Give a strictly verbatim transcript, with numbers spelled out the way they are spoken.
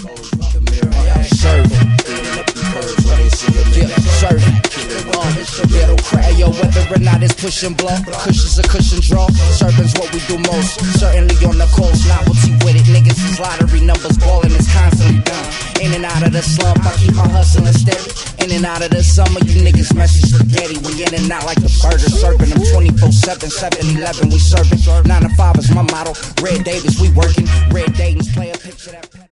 Serving, cleaning up the curves where they see a nigga. Serving, ghetto crack. Hey yo, whether or not it's push and blow, cushions a cushion draw. Serving's what we do most. Certainly on the coast, novelty with it. Niggas is lottery numbers, ballin' is constantly done. In and out of the slump, I keep my hustling steady. In and out of the summer, you niggas messy spaghetti. We in and out like the burger, serving them twenty-four seven, seven eleven, we serving. nine to five is my motto. Red Davis, we working. Red Dayton's play a picture that.